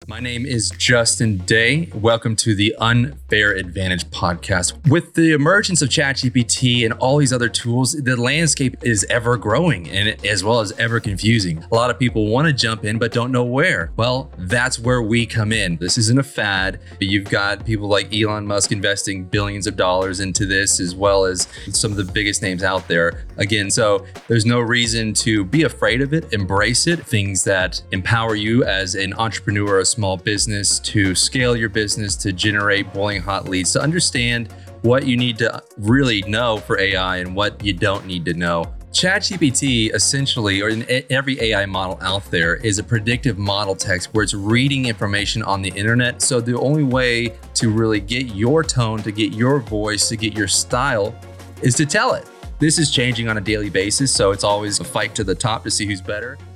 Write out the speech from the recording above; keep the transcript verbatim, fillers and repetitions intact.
My name is Justin Day. Welcome to the Unfair Advantage podcast. With the emergence of ChatGPT and all these other tools, the landscape is ever growing and as well as ever confusing. A lot of people want to jump in but don't know where. Well, that's where we come in. This isn't a fad. You've got people like Elon Musk investing billions of dollars into this, as well as some of the biggest names out there. Again, so there's no reason to be afraid of it. Embrace it. Things that empower you as an entrepreneur, a small business, to scale your business, to generate boiling hot leads, to understand what you need to really know for A I and what you don't need to know. ChatGPT essentially, or in every A I model out there, is a predictive model text where it's reading information on the internet. So the only way to really get your tone, to get your voice, to get your style is to tell it. This is changing on a daily basis, so it's always a fight to the top to see who's better.